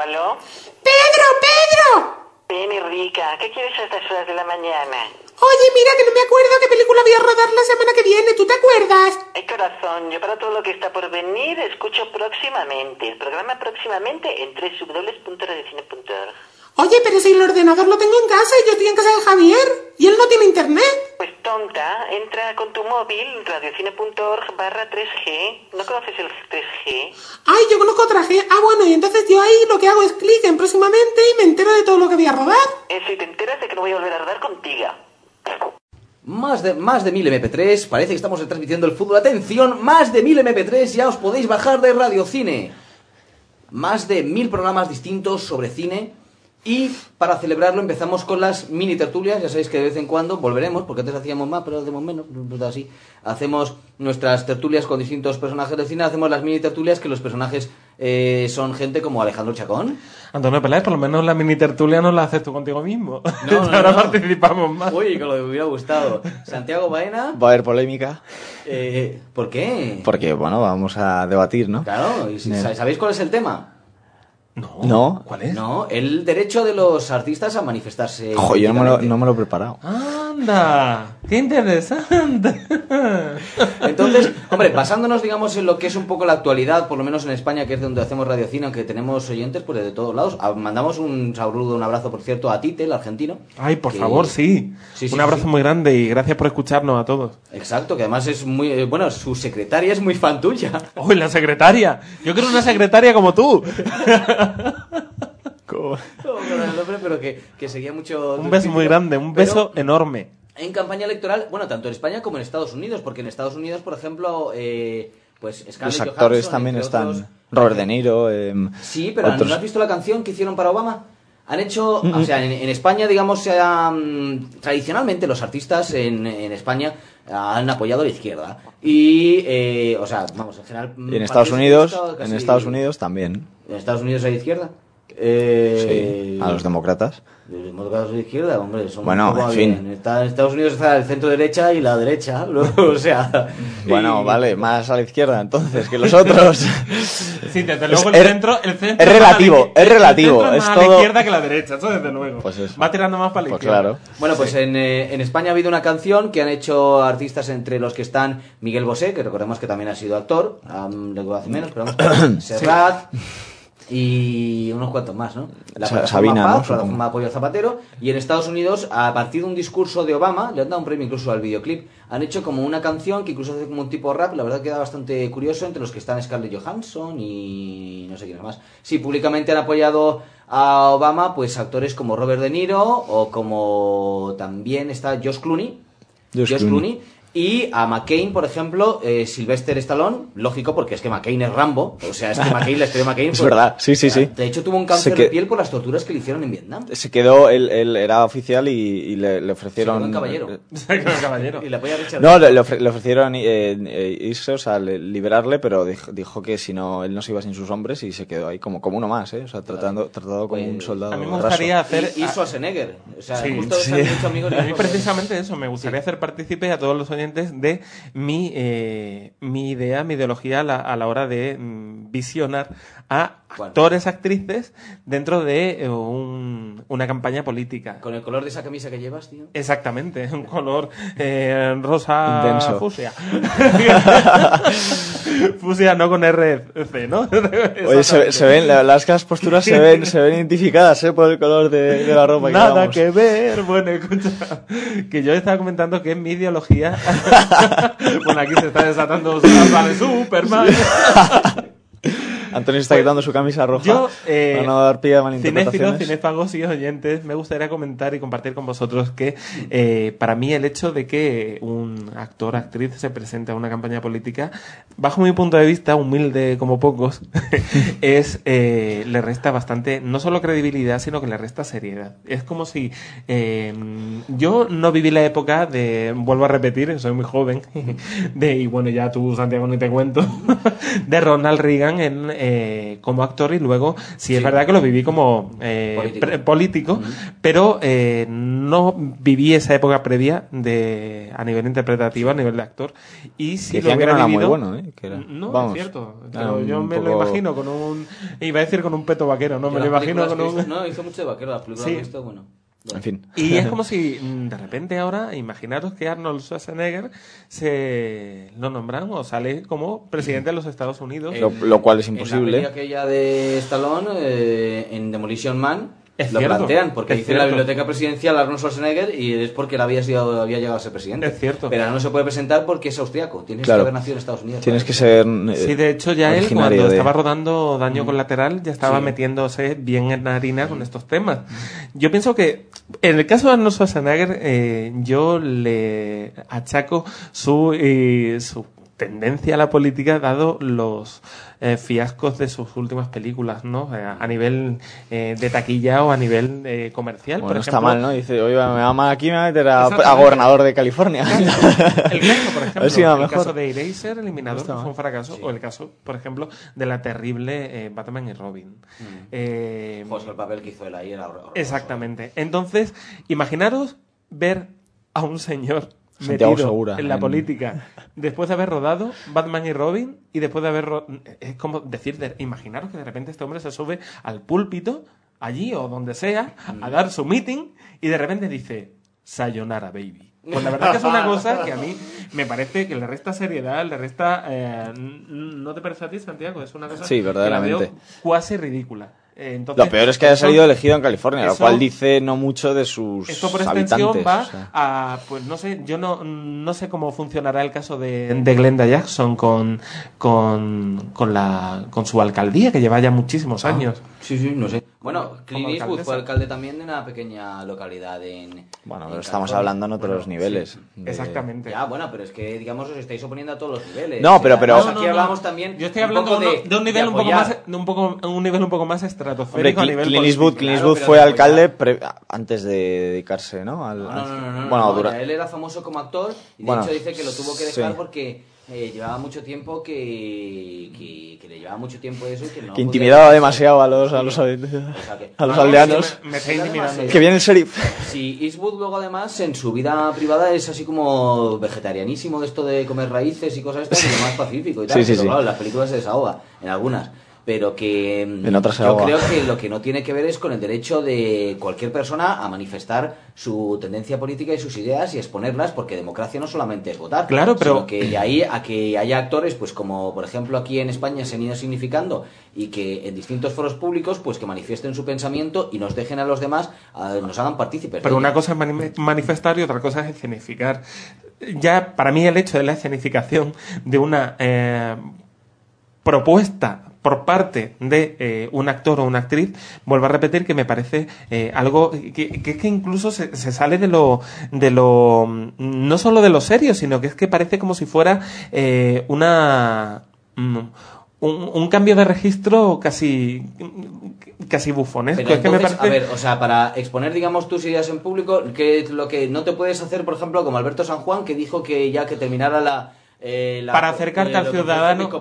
¿Aló? ¡Pedro! Ven, rica, ¿qué quieres a estas horas de la mañana? Oye, mira, que no me acuerdo qué película voy a rodar la semana que viene. ¿Tú te acuerdas? Corazón, yo para todo lo que está por venir escucho próximamente. El programa próximamente en www.radiocine.org. Oye, pero si el ordenador lo tengo en casa y yo estoy en casa de Javier y él no tiene internet. Pues tonta, entra con tu móvil, radiocine.org/3G. ¿No conoces el 3G? Ay, yo conozco otra G. Ah, bueno, y entonces yo ahí lo que hago es clic en próximamente y me entero de todo lo que voy a rodar. Eso, y te enteras de que no voy a volver a rodar contigo. Más de 1000 MP3, parece que estamos transmitiendo el fútbol. ¡Atención! Más de 1000 MP3 ya os podéis bajar de Radiocine. Más de 1000 programas distintos sobre cine. Y para celebrarlo empezamos con las mini tertulias. Ya sabéis que de vez en cuando volveremos, porque antes hacíamos más, pero hacemos menos, pues así. Hacemos nuestras tertulias con distintos personajes del cine. Hacemos las mini tertulias que los personajes son gente como Alejandro Chacón, Antonio Peláez, por lo menos la mini tertulia no la haces tú contigo mismo. No, Ahora no. participamos más. Uy, que lo que me hubiera gustado. Santiago Baena. Va a haber polémica. ¿Por qué? Porque, bueno, vamos a debatir, ¿no? Claro, ¿y sabéis cuál es el tema? No. ¿Cuál es? No, el derecho de los artistas a manifestarse. Ojo, yo no me políticamente. lo he preparado. ¡Anda! ¡Qué interesante! Entonces, hombre, basándonos, digamos, en lo que es un poco la actualidad, por lo menos en España, que es donde hacemos radiocine, aunque tenemos oyentes pues de todos lados. Mandamos un saludo, un abrazo, por cierto, a Tite, el argentino. Ay, por favor, sí. Sí, Un abrazo muy grande y gracias por escucharnos a todos. Exacto, que además es muy... bueno, su secretaria es muy fan tuya. ¡Uy, la secretaria! Yo quiero una secretaria como tú. ¿Cómo? No, con el nombre, pero que seguía mucho... Un beso muy grande, un beso enorme. En campaña electoral, bueno, tanto en España como en Estados Unidos, porque en Estados Unidos, por ejemplo, pues Scarlett Los actores Johansson, también entre están. otros. Robert De Niro. Sí, pero otros. ¿no has visto la canción que hicieron para Obama? Han hecho, o sea, en España, digamos, tradicionalmente los artistas en España han apoyado a la izquierda. Y, o sea, vamos, en general... Y en Estados Unidos también. ¿En Estados Unidos hay izquierda? Sí, a los demócratas. Los demócratas de izquierda, hombre, son Bueno, un poco en fin. bien. En Estados Unidos está el centro derecha y la derecha, o sea... Bueno, vale, más a la izquierda entonces que los otros. Sí, desde luego Es- el centro es relativo, es relativo, El centro es más a todo- la izquierda que la derecha, eso desde luego. Pues eso. Va tirando más para la Pues izquierda. claro. Bueno, pues en España ha habido una canción que han hecho artistas entre los que están Miguel Bosé, que recordemos que también ha sido actor, le hace menos, pero vamos, Serrat y unos cuantos más, ¿no? La Sabina, Paz, ¿no? la plataforma Supongo. Apoyo al Zapatero, y en Estados Unidos, a partir de un discurso de Obama, le han dado un premio incluso al videoclip, han hecho como una canción que incluso hace como un tipo rap, la verdad queda bastante curioso, entre los que están Scarlett Johansson y no sé quién más. Sí, públicamente han apoyado a Obama, pues actores como Robert De Niro, o como también está Josh Clooney, y a McCain, por ejemplo, Sylvester Stallone, lógico, porque es que McCain es Rambo, o sea, es que McCain, la historia de McCain Es verdad, sí. De hecho, tuvo un cáncer de piel por las torturas que le hicieron en Vietnam. Se quedó, él era oficial y le ofrecieron... Se quedó en caballero. Caballero. Y la polla Richard. No, le ofrecieron irse, o sea, liberarle, pero dijo que si no, él no se iba sin sus hombres y se quedó ahí como uno más, ¿eh? O sea, tratado como un soldado a mí me raso. gustaría hacer... Y Schwarzenegger. O sea, Sí, justo sí. se han dicho amigos. A mí precisamente eso, me gustaría hacer partícipe a todos los oyentes de mi idea, mi ideología a la hora de visionar a actores, actrices dentro de una campaña política. Con el color de esa camisa que llevas, tío. Exactamente, un color rosa Intenso. fucsia. Fucsia no con RC, ¿no? Oye, se ven, las posturas se ven identificadas, por el color de la ropa. Nada llevamos. que ver. Bueno, escucha, que yo estaba comentando que en mi ideología... Bueno, aquí se está desatando vale, Superman. Antonio está quitando su camisa roja Yo, para no dar pie a cinéfilos, malinterpretaciones. cinéfagos y oyentes, me gustaría comentar y compartir con vosotros que para mí el hecho de que un actor, actriz se presente a una campaña política, bajo mi punto de vista, humilde como pocos, le resta bastante, no solo credibilidad, sino que le resta seriedad. Es como si yo no viví la época de, vuelvo a repetir, soy muy joven, y bueno, ya tú, Santiago, ni te cuento, de Ronald Reagan en como actor y luego sí es verdad que lo viví como político, pero no viví esa época previa a nivel interpretativo, a nivel de actor, y si decían lo hubiera que no vivido, era muy bueno, que era... No, Vamos, es cierto, pero yo me lo poco... imagino con un... Iba a decir con un peto vaquero, no, me lo imagino con un... No, hizo mucho de vaquero, las películas que he visto, bueno. En fin. Y es como si de repente ahora, imaginaros que Arnold Schwarzenegger se lo nombran o sale como presidente de los Estados Unidos. Lo cual es imposible. En la peli aquella de Stallone, en Demolition Man, Es lo cierto, plantean, porque es dice la cierto. biblioteca presidencial Arnold Schwarzenegger y es porque él había llegado a ser presidente. Es cierto. Pero ahora no se puede presentar porque es austriaco. Tienes Claro. que haber nacido en Estados Unidos. Tienes para que ser... Sí, de hecho ya él originario cuando de- estaba rodando Daño Colateral ya estaba Sí. metiéndose bien en la harina con estos temas. Yo pienso que en el caso de Arnold Schwarzenegger yo le achaco su tendencia a la política dado los fiascos de sus últimas películas, ¿no? A nivel de taquilla o a nivel comercial. Bueno, por está ejemplo, mal, ¿no? Dice, oye, me va mal aquí, me va a meter a Exactamente. gobernador de California. El caso, por A ver si va ejemplo, el mejor. caso de Eraser, Eliminador, Está que fue mal. un fracaso, o el caso, por ejemplo, de la terrible Batman y Robin. Pues el papel que hizo él ahí era horroroso. Exactamente. Entonces, imaginaros ver a un señor Santiago metido Segura, en la en- política después de haber rodado Batman y Robin y después de haber... Es como decir, imaginaros que de repente este hombre se sube al púlpito, allí o donde sea, a dar su meeting y de repente dice, sayonara, baby. Pues la verdad que es una cosa que a mí me parece que le resta seriedad, le resta... ¿No te parece a ti, Santiago? Es una cosa Sí, que la verdaderamente. veo cuasi ridícula. Entonces, Lo peor es que haya salido elegido en California, lo eso- cual dice no mucho de sus esto por extensión habitantes. va o sea. a, pues no sé, yo no sé cómo funcionará el caso de Glenda Jackson con su alcaldía, que lleva ya muchísimos años. Sí, sí, no sé. Bueno, Clint como Eastwood fue alcaldesa. alcalde también de una pequeña localidad Bueno, en pero estamos California. hablando en otros niveles. de- Exactamente. Ya, bueno, pero es que, digamos, os estáis oponiendo a todos los niveles. No, pero- Además, pero- aquí hablamos también Yo estoy hablando un poco de un nivel de un poco apoyar. más, un nivel un poco más Hombre, estratosférico a nivel Clint Eastwood, político. Clint Claro, Eastwood pero fue de alcalde apoyar. antes de dedicarse, ¿no? No, Bueno, no, dura- él era famoso como actor y de Bueno, hecho dice que lo tuvo que dejar sí. porque llevaba mucho tiempo que le llevaba mucho tiempo eso y que no que podía- intimidaba demasiado a los O sea que- a los No, no, aldeanos. sí, Me está intimidando. Que viene el sheriff. Sí, Eastwood luego además en su vida privada es así como vegetarianísimo de esto de comer raíces y cosas estas, y lo más pacífico y tal, Sí, sí, pero sí. claro, en las películas se desahoga, en algunas. Pero que En otras se yo ahoga. creo que lo que no tiene que ver es con el derecho de cualquier persona a manifestar su tendencia política y sus ideas y exponerlas, porque democracia no solamente es votar, Claro, pero- sino que de ahí a que haya actores, pues como por ejemplo aquí en España se han ido significando, y que en distintos foros públicos pues que manifiesten su pensamiento y nos dejen a los demás, nos hagan partícipes. Pero de una ello. cosa es manifestar y otra cosa es escenificar. Ya, para mí, el hecho de la escenificación de una propuesta por parte de un actor o una actriz, vuelvo a repetir que me parece algo que incluso se sale de lo no solo de lo serio, sino que es que parece como si fuera un cambio de registro casi bufonesco. Pero Es que me entonces, parece... a ver, o sea, para exponer, digamos, tus ideas en público, que lo que no te puedes hacer, por ejemplo, como Alberto San Juan, que dijo que ya que terminara para acercarte al ciudadano,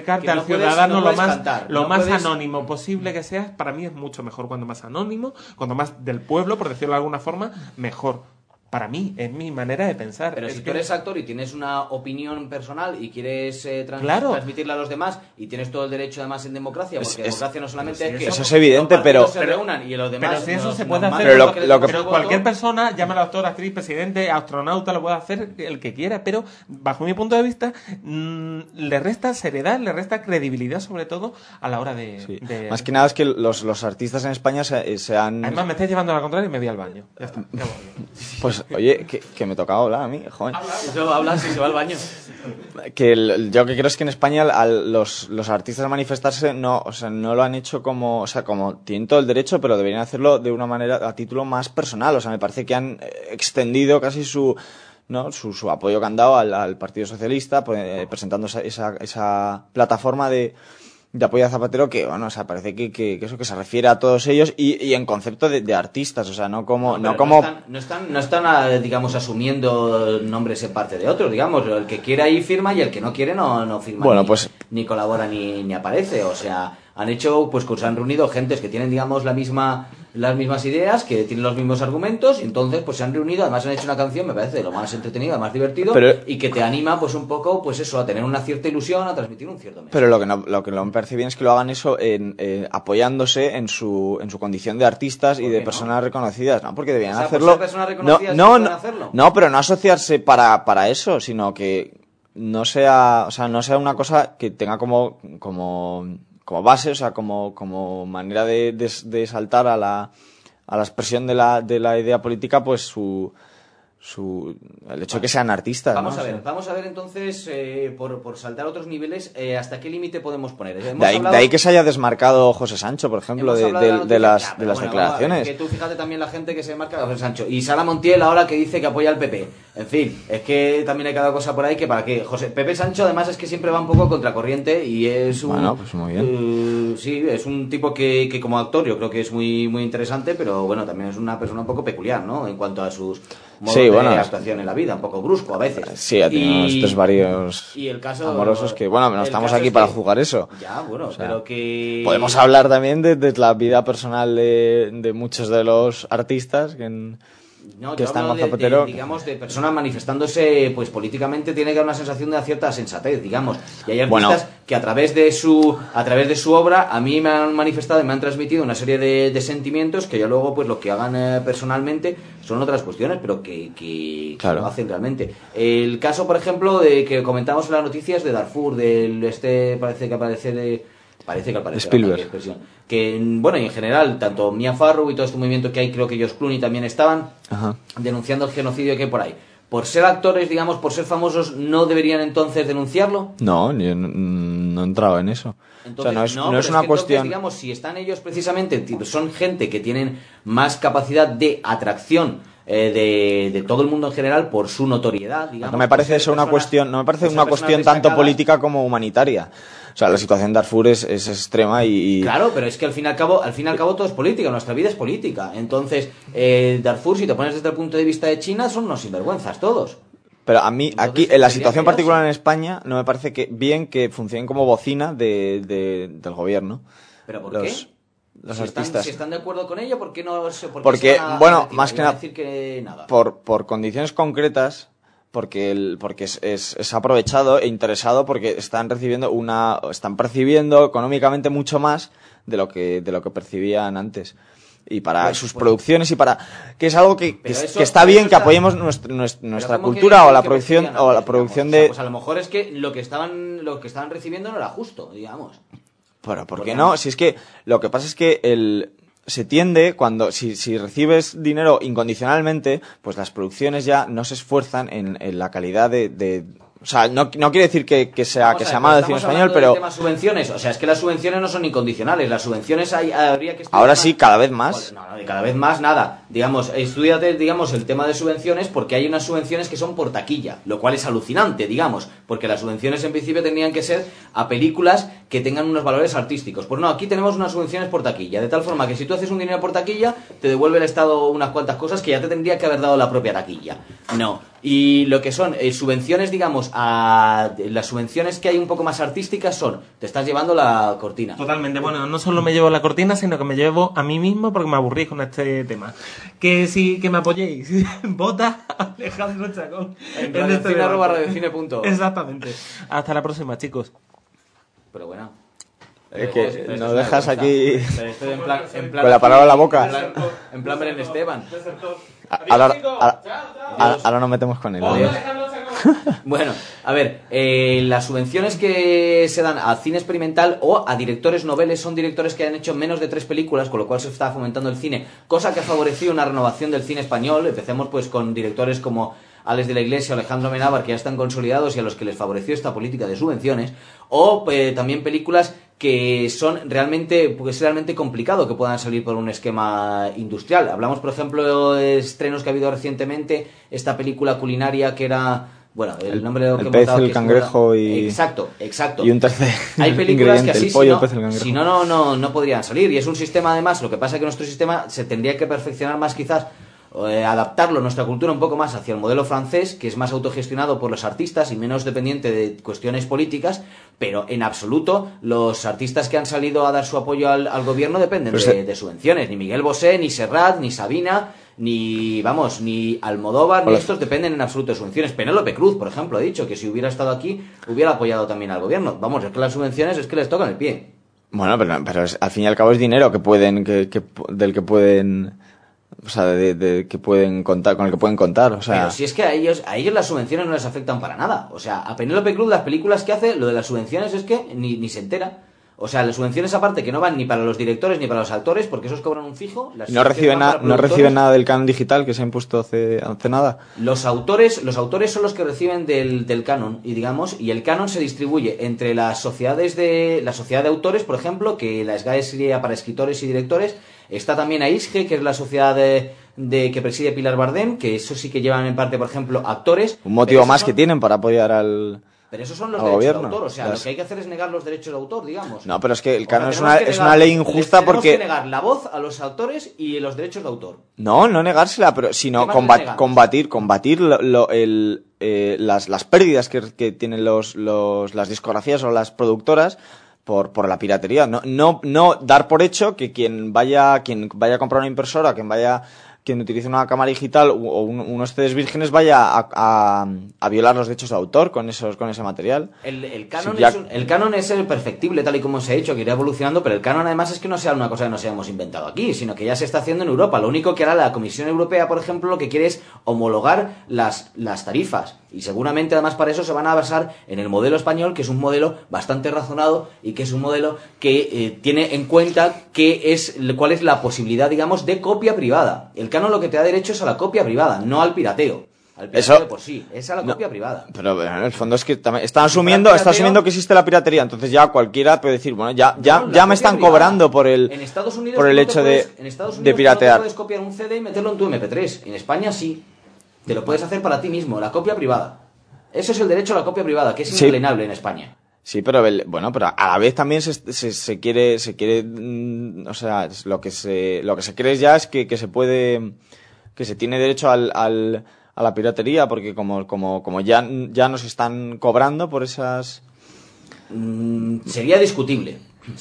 lo más anónimo posible que seas, para mí es mucho mejor cuanto más anónimo, cuanto más del pueblo, por decirlo de alguna forma, mejor. Para mí, es mi manera de pensar. Pero Es si que- tú eres actor y tienes una opinión personal y quieres Claro. transmitirla a los demás y tienes todo el derecho además en democracia, porque democracia no solamente es que eso es evidente, los partidos pero- se reúnan y los demás Pero si eso los se puede normales hacer, Pero lo que- pero voto, cualquier persona, llámalo actor, actriz, presidente, astronauta, lo puede hacer el que quiera, pero bajo mi punto de vista le resta seriedad, le resta credibilidad, sobre todo a la hora de... Sí. de- Más que nada es que los artistas en España se han... Además, me estás llevando a la contraria y me voy al baño. Ya está. Ya voy. Pues, oye, que me tocaba hablar a mí, joder. Eso habla si se va al baño. Yo que creo es que en España los artistas a manifestarse no lo han hecho como tienen todo el derecho, pero deberían hacerlo de una manera a título más personal. O sea, me parece que han extendido casi su apoyo que han dado al Partido Socialista, presentando esa plataforma de apoyo a Zapatero, que bueno, o sea, parece que eso que se refiere a todos ellos y en concepto de artistas, o sea, no como No están, digamos, asumiendo nombres en parte de otros, digamos. El que quiera ir firma y el que no quiere no firma. Bueno, ni- pues ni colabora ni aparece. O sea, han hecho, pues que se han reunido gentes que tienen, digamos, las mismas ideas, que tienen los mismos argumentos, y entonces pues se han reunido, además han hecho una canción, me parece, de lo más entretenido, más divertido, y que te anima pues un poco, pues eso, a tener una cierta ilusión, a transmitir un cierto mensaje. Pero lo que no me parece bien es que lo hagan eso apoyándose en su condición de artistas y de personas reconocidas, ¿no? Porque debían hacerlo. Personas reconocidas hacerlo. No, pero no asociarse para eso, sino que no sea una cosa que tenga como base, o sea, como manera de saltar a la expresión de la idea política, pues el hecho de que sean artistas. Vamos a ver entonces, por saltar a otros niveles, ¿hasta qué límite podemos poner? De ahí que se haya desmarcado José Sancho, por ejemplo, de las declaraciones. Que tú fíjate también la gente que se marca a José Sancho. Y Sara Montiel ahora que dice que apoya al PP. En fin, es que también hay cada cosa por ahí que para que Pepe Sancho además es que siempre va un poco contracorriente y es un... Bueno, pues muy bien. Sí, es un tipo que como actor yo creo que es muy, muy interesante, pero bueno, también es una persona un poco peculiar, ¿no? En cuanto a sus modos de actuación en la vida, un poco brusco a veces. Sí, ha tenido estos varios y el caso, amorosos que, bueno, no estamos aquí para juzgar eso. Ya, bueno, o sea, pero que... Podemos hablar también de la vida personal de muchos de los artistas que están con Zapatero. Digamos, de personas manifestándose pues políticamente, tiene que haber una sensación de una cierta sensatez, digamos. Y hay artistas que a través de su obra a mí me han manifestado y me han transmitido una serie de sentimientos que ya luego pues lo que hagan personalmente son otras cuestiones, pero que lo hacen realmente. El caso, por ejemplo, de que comentamos en las noticias de Darfur, parece que aparece Spielberg. Que, bueno, y en general, tanto Mia Farrow y todo este movimiento que hay, creo que George Clooney también estaban denunciando el genocidio que hay por ahí. Por ser actores, digamos, por ser famosos, ¿no deberían entonces denunciarlo? No, no he entrado en eso. Entonces, o sea, no es una cuestión... Entonces, digamos, si están ellos precisamente, son gente que tienen más capacidad de atracción de todo el mundo en general por su notoriedad, digamos. No me parece eso una cuestión, tanto política como humanitaria. O sea, la situación de Darfur es extrema y... Claro, pero es que al fin y al cabo todo es política, nuestra vida es política. Entonces, Darfur, si te pones desde el punto de vista de China, son unos sinvergüenzas todos. Pero a mí, entonces, aquí, en la situación particular en España, no me parece bien que funcionen como bocina del gobierno. ¿Pero por qué? Los artistas. Si están de acuerdo con ello, ¿por qué no se Porque, bueno, más que nada, decir que nada? Por condiciones concretas, porque es aprovechado e interesado porque están percibiendo económicamente mucho más de lo que percibían antes. Y para sus producciones y para que es algo que está bien que apoyemos nuestra cultura o la producción de... Pues a lo mejor es que lo que estaban recibiendo no era justo, digamos. Pero ¿por qué no? Si es que lo que pasa es que se tiende cuando si recibes dinero incondicionalmente, pues las producciones ya no se esfuerzan en la calidad de o sea, no quiere decir que sea malo el cine español, pero... El tema subvenciones, o sea, es que las subvenciones no son incondicionales, las subvenciones habría que... Ahora sí, cada vez más. No, cada vez más nada. Digamos, estudiate, digamos, el tema de subvenciones porque hay unas subvenciones que son por taquilla, lo cual es alucinante, digamos, porque las subvenciones en principio tendrían que ser a películas que tengan unos valores artísticos. Pues no, aquí tenemos unas subvenciones por taquilla, de tal forma que si tú haces un dinero por taquilla, te devuelve el Estado unas cuantas cosas que ya te tendría que haber dado la propia taquilla. No. Y lo que son subvenciones, digamos, las subvenciones que hay un poco más artísticas son, te estás llevando la cortina. Totalmente, bueno, no solo me llevo la cortina, sino que me llevo a mí mismo porque me aburrís con este tema. Que me apoyéis. Vota Alejandro Chacón. En radiocine@radiocine.org. Exactamente. Hasta la próxima, chicos. Pero bueno. Es que nos dejas aquí en plan, con la palabra en la boca. En plan Belén Esteban. Ahora nos metemos con él. Bueno, a ver, las subvenciones que se dan a cine experimental o a directores noveles son directores que han hecho menos de 3 películas, con lo cual se está fomentando el cine, cosa que ha favorecido una renovación del cine español. Empecemos pues con directores como Alex de la Iglesia o Alejandro Amenábar, que ya están consolidados y a los que les favoreció esta política de subvenciones, o también películas que son realmente complicado que puedan salir por un esquema industrial. Hablamos, por ejemplo, de estrenos que ha habido recientemente, esta película culinaria que era... Bueno, el nombre de lo que el pez, el cangrejo y... Exacto. Y un tercer hay películas que así, el pollo, el pez, el cangrejo. si no podrían salir. Y es un sistema, además, lo que pasa es que nuestro sistema se tendría que perfeccionar más quizás, adaptarlo nuestra cultura un poco más hacia el modelo francés, que es más autogestionado por los artistas y menos dependiente de cuestiones políticas, pero en absoluto los artistas que han salido a dar su apoyo al gobierno dependen de subvenciones. Ni Miguel Bosé, ni Serrat, ni Sabina, ni Almodóvar, ni estos dependen en absoluto de subvenciones. Penélope Cruz, por ejemplo, ha dicho que si hubiera estado aquí hubiera apoyado también al gobierno. Vamos, es que las subvenciones es que les tocan el pie. Bueno, pero al fin y al cabo es dinero que pueden, del que pueden, o sea, que pueden contar, con el que pueden contar, o sea. Pero si es que a ellos las subvenciones no les afectan para nada. O sea, a Penélope Cruz las películas que hace, lo de las subvenciones es que ni se entera. O sea, las subvenciones aparte que no van ni para los directores ni para los actores, porque esos cobran un fijo. No reciben nada del canon digital que se ha impuesto hace nada. Los autores son los que reciben del canon, y el canon se distribuye entre las sociedades la sociedad de autores, por ejemplo, que la SGAE sería para escritores y directores. Está también AISGE, que es la sociedad que preside Pilar Bardem, que eso sí que llevan en parte, por ejemplo, actores. Un motivo más que tienen para apoyar al... Pero esos son los derechos de autor, o sea, lo que hay que hacer es negar los derechos de autor, digamos. No, pero es que el canon es una ley injusta porque... Tenemos que negar la voz a los autores y los derechos de autor. No negársela, pero sino combatir las pérdidas que tienen las discografías o las productoras por la piratería. No dar por hecho que quien vaya a comprar una impresora, quien utilice una cámara digital o unos CDs vírgenes vaya a violar los derechos de autor con ese material. El canon es el perfectible tal y como se ha hecho, que irá evolucionando, pero el canon además es que no sea una cosa que nos hayamos inventado aquí, sino que ya se está haciendo en Europa. Lo único que hará la Comisión Europea, por ejemplo, lo que quiere es homologar las tarifas. Y seguramente además para eso se van a basar en el modelo español, que es un modelo bastante razonado y que es un modelo que tiene en cuenta cuál es la posibilidad, digamos, de copia privada. El canon lo que te da derecho es a la copia privada, no al pirateo. Al pirateo de por sí, es a la copia privada. Pero en el fondo es que está asumiendo que existe la piratería, entonces ya cualquiera puede decir, bueno, ya me están cobrando por el hecho de piratear. En Estados Unidos no puedes copiar un CD y meterlo en tu MP3. En España sí. Te lo puedes hacer para ti mismo, la copia privada. Eso es el derecho a la copia privada, que es inalienable en España. Sí, pero a la vez también se quiere, o sea, lo que se cree ya es que se tiene derecho a la piratería, porque como ya nos están cobrando por esas... Sería discutible,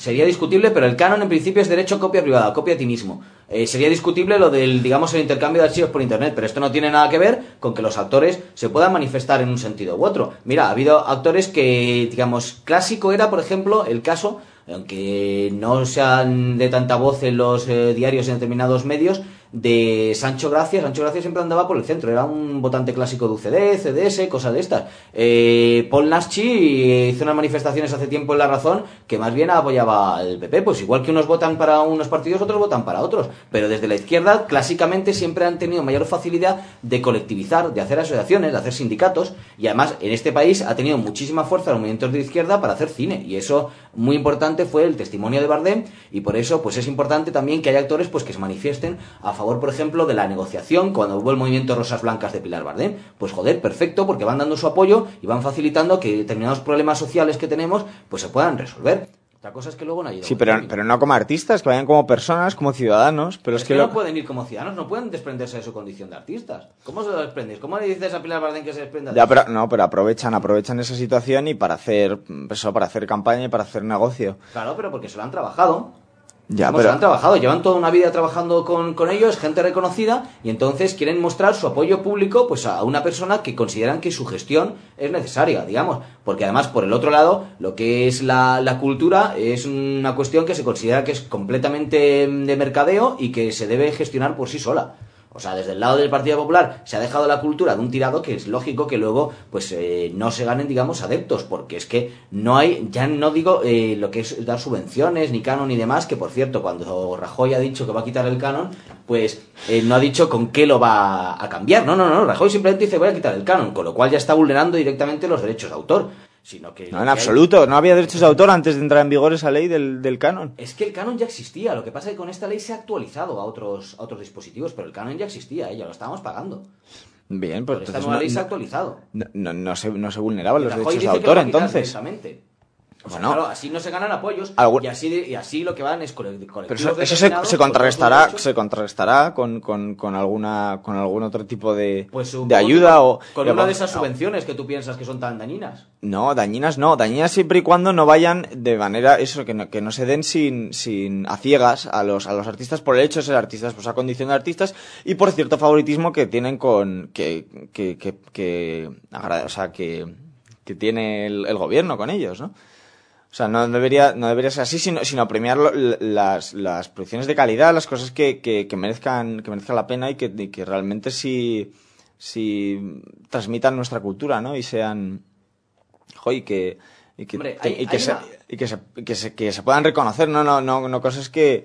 pero el canon en principio es derecho a copia privada, copia a ti mismo. Sería discutible lo del, digamos, el intercambio de archivos por internet, pero esto no tiene nada que ver con que los actores se puedan manifestar en un sentido u otro. Mira, ha habido actores que, digamos, clásico era, por ejemplo, el caso, aunque no sean de tanta voz en los diarios en determinados medios, de Sancho Gracia. Sancho Gracia siempre andaba por el centro, era un votante clásico de UCD, CDS, cosas de estas. Paul Naschy hizo unas manifestaciones hace tiempo en La Razón que más bien apoyaba al PP, pues igual que unos votan para unos partidos, otros votan para otros, pero desde la izquierda clásicamente siempre han tenido mayor facilidad de colectivizar, de hacer asociaciones, de hacer sindicatos, y además en este país ha tenido muchísima fuerza los movimientos de izquierda para hacer cine, y eso muy importante fue el testimonio de Bardem, y por eso pues es importante también que haya actores pues que se manifiesten a favor, por ejemplo, de la negociación cuando hubo el movimiento Rosas Blancas de Pilar Bardem. Pues joder, perfecto, porque van dando su apoyo y van facilitando que determinados problemas sociales que tenemos pues se puedan resolver. Otra cosa es que luego no haya... Sí, pero no como artistas, que vayan como personas, como ciudadanos. Pero es que no pueden ir como ciudadanos, no pueden desprenderse de su condición de artistas. ¿Cómo se lo desprendes? ¿Cómo le dices a Pilar Bardem que se desprenda de eso? Pero aprovechan esa situación y para hacer campaña y para hacer negocio. Claro, pero porque se lo han trabajado. Se han trabajado, llevan toda una vida trabajando con ellos, gente reconocida, y entonces quieren mostrar su apoyo público pues a una persona que consideran que su gestión es necesaria, digamos, porque además por el otro lado lo que es la cultura es una cuestión que se considera que es completamente de mercadeo y que se debe gestionar por sí sola. O sea, desde el lado del Partido Popular se ha dejado la cultura de un tirado que es lógico que luego pues no se ganen, digamos, adeptos, porque es que no hay, ya no digo lo que es dar subvenciones, ni canon ni demás, que por cierto, cuando Rajoy ha dicho que va a quitar el canon, pues no ha dicho con qué lo va a cambiar. No, Rajoy simplemente dice voy a quitar el canon, con lo cual ya está vulnerando directamente los derechos de autor. Sino que no, en absoluto, no había derechos de autor antes de entrar en vigor esa ley del canon. Es que el canon ya existía, lo que pasa es que con esta ley se ha actualizado a otros dispositivos, pero el canon ya existía, ya lo estábamos pagando. Bien, pues esta nueva ley se ha actualizado. No se vulneraban los derechos de autor entonces. O sea, Bueno, claro, así no se ganan apoyos algún- y así lo que van es colectivos pero eso determinados, se con contrarrestará, todos los se contrarrestará con algún otro tipo de, pues, de supongo ayuda que o con una de esas subvenciones que tú piensas que son tan dañinas. No, dañinas no, dañinas siempre y cuando no vayan de manera, eso, que no se den sin a ciegas a los artistas por el hecho de ser artistas, pues a condición de artistas y por cierto favoritismo que tienen o sea, que tiene el gobierno con ellos, ¿no? O sea, no debería ser así, sino premiar las producciones de calidad, las cosas que merezcan la pena y que realmente sí transmitan nuestra cultura, ¿no? Y sean, que se puedan reconocer, no cosas que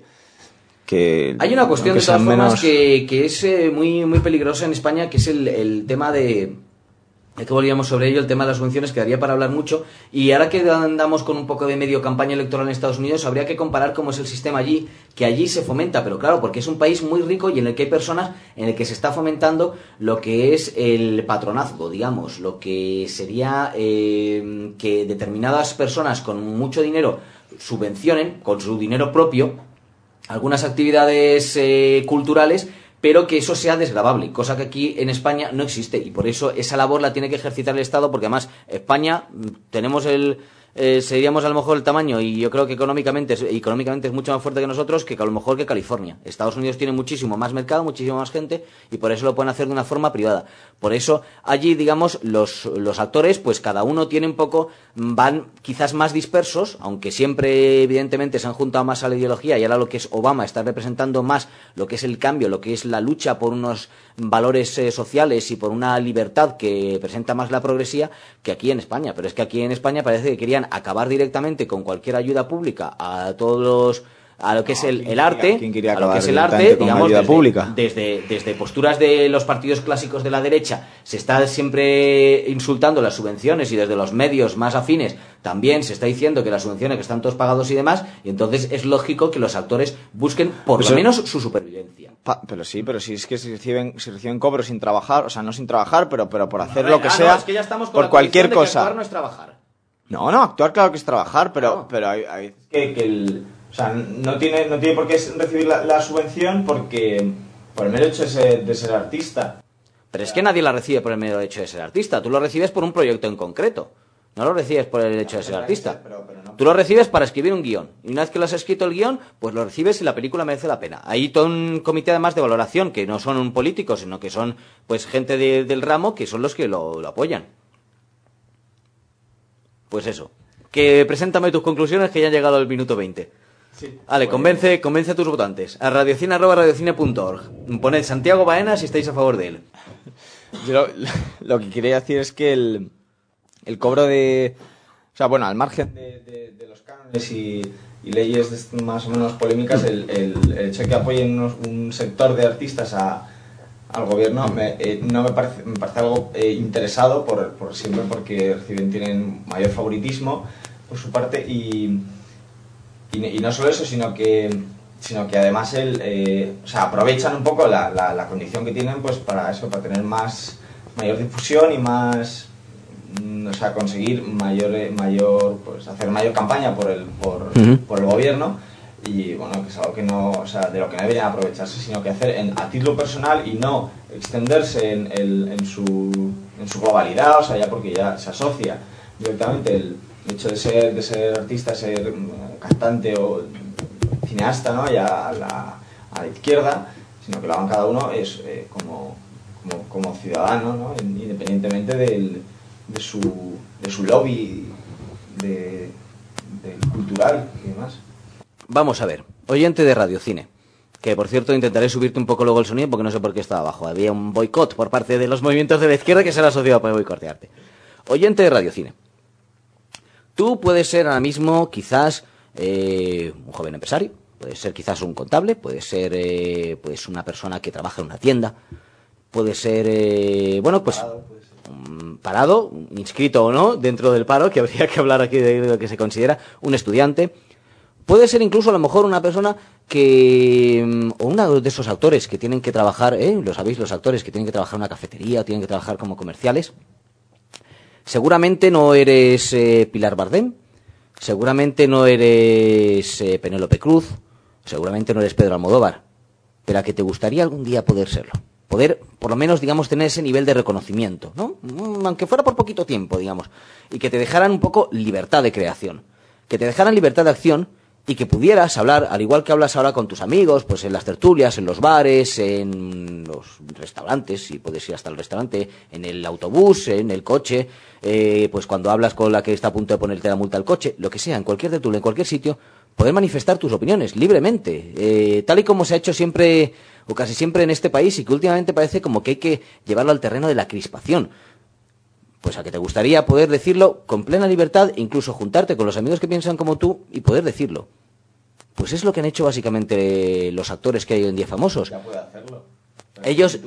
Hay una cuestión que de todas sean formas menos- que es muy, muy peligrosa en España, que es el tema de que volvíamos sobre ello, el tema de las subvenciones, que daría para hablar mucho. Y ahora que andamos con un poco de medio campaña electoral en Estados Unidos, habría que comparar cómo es el sistema allí, que allí se fomenta, pero claro, porque es un país muy rico y en el que hay personas en el que se está fomentando lo que es el patronazgo, digamos, lo que sería que determinadas personas con mucho dinero subvencionen con su dinero propio algunas actividades culturales, pero que eso sea desgravable, cosa que aquí en España no existe, y por eso esa labor la tiene que ejercitar el Estado, porque además España tenemos seríamos a lo mejor el tamaño, y yo creo que económicamente es mucho más fuerte que nosotros, que a lo mejor que California. Estados Unidos tiene muchísimo más mercado, muchísima más gente, y por eso lo pueden hacer de una forma privada. Por eso allí, digamos, los actores, pues cada uno tiene un poco, van quizás más dispersos, aunque siempre evidentemente se han juntado más a la ideología, y ahora lo que es Obama está representando más lo que es el cambio, lo que es la lucha por unos valores sociales y por una libertad que presenta más la progresía que aquí en España. Pero es que aquí en España parece que querían acabar directamente con cualquier ayuda pública a lo que es el arte, ¿quién quería a lo que acabar es el arte, directamente con digamos, ayuda pública? desde posturas de los partidos clásicos de la derecha se está siempre insultando las subvenciones, y desde los medios más afines también se está diciendo que las subvenciones que están todos pagados y demás, y entonces es lógico que los actores busquen por lo menos su supervivencia. Pero sí, es que si reciben cobro sin trabajar, o sea, no sin trabajar, pero por hacer No, lo que sea, es que ya estamos con por la cualquier posición de que cosa. actuar no es trabajar. No, actuar claro que es trabajar, pero Claro. hay o sea, no tiene por qué recibir la subvención por el mero hecho de ser artista. Pero es que nadie la recibe por el mero hecho de ser artista. Tú lo recibes por un proyecto en concreto. No lo recibes por el hecho de ser artista. Tú lo recibes para escribir un guión. Y una vez que lo has escrito el guión, pues lo recibes y la película merece la pena. Hay todo un comité además de valoración, que no son un político, sino que son pues gente del ramo, que son los que lo apoyan. Pues eso. Que preséntame tus conclusiones, que ya han llegado al minuto 20. Vale, convence a tus votantes. A radiocine@radiocine.org. Poned Santiago Baena si estáis a favor de él. Yo lo que quería decir es que el cobro de... O sea, bueno, al margen de los cánones y leyes más o menos polémicas, el hecho de que apoyen un sector de artistas al gobierno no me parece algo interesado siempre, porque tienen mayor favoritismo por su parte y no solo eso, sino que además o sea, aprovechan un poco la condición que tienen pues para tener mayor difusión y más, o sea, conseguir pues hacer mayor campaña por el gobierno, y bueno, que es algo que no, o sea, de lo que no deberían aprovecharse, sino que hacer a título personal y no extenderse en su globalidad, o sea, ya porque ya se asocia directamente el hecho de ser artista, ser cantante o cineasta, ¿no? Ya a la izquierda, sino que lo hagan cada uno es como ciudadano, ¿no? Independientemente de su lobby del cultural y demás. Vamos a ver, oyente de Radiocine, que por cierto intentaré subirte un poco luego el sonido porque no sé por qué estaba abajo. Había un boicot por parte de los movimientos de la izquierda que se han asociado para boicotearte. Oyente de Radiocine, tú puedes ser ahora mismo quizás un joven empresario, puedes ser quizás un contable, puedes ser pues una persona que trabaja en una tienda, puede ser parado, inscrito o no dentro del paro, que habría que hablar aquí de lo que se considera un estudiante. Puede ser incluso a lo mejor una persona o uno de esos actores que tienen que trabajar, lo sabéis, los actores que tienen que trabajar en una cafetería o tienen que trabajar como comerciales. Seguramente no eres Pilar Bardem, Seguramente no eres Penélope Cruz, seguramente no eres Pedro Almodóvar, pero a que te gustaría algún día poder serlo. Poder, por lo menos, digamos, tener ese nivel de reconocimiento, ¿no? Aunque fuera por poquito tiempo, digamos. Y que te dejaran un poco libertad de creación. Que te dejaran libertad de acción y que pudieras hablar, al igual que hablas ahora con tus amigos, pues en las tertulias, en los bares, en los restaurantes, si puedes ir hasta el restaurante, en el autobús, en el coche, pues cuando hablas con la que está a punto de ponerte la multa al coche, lo que sea, en cualquier tertulia, en cualquier sitio, poder manifestar tus opiniones libremente, tal y como se ha hecho siempre o casi siempre en este país y que últimamente parece como que hay que llevarlo al terreno de la crispación. Pues a que te gustaría poder decirlo con plena libertad e incluso juntarte con los amigos que piensan como tú y poder decirlo. Pues es lo que han hecho básicamente los actores que hay hoy en día famosos. Ya puede hacerlo. Ellos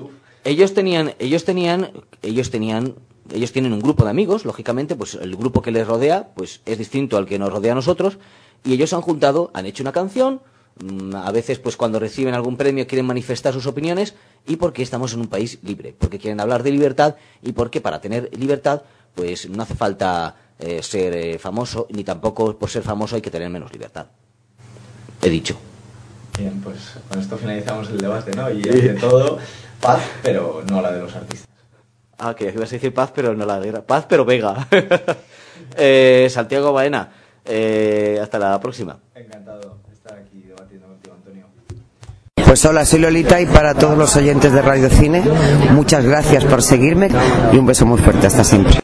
tienen un grupo de amigos, lógicamente, pues el grupo que les rodea pues es distinto al que nos rodea a nosotros y ellos se han juntado, han hecho una canción. A veces, pues cuando reciben algún premio quieren manifestar sus opiniones y porque estamos en un país libre, porque quieren hablar de libertad y porque para tener libertad, pues no hace falta ser famoso, ni tampoco por ser famoso hay que tener menos libertad. He dicho. Bien, pues con esto finalizamos el debate, ¿no? Y de todo, paz, pero no la de los artistas. Ah, que ibas a decir paz, pero no la guerra. Paz, pero Vega. Santiago Baena, hasta la próxima. Encantado de estar aquí debatiendo contigo, Antonio. Pues hola, soy Lolita y para todos los oyentes de Radio Cine, muchas gracias por seguirme y un beso muy fuerte, hasta siempre.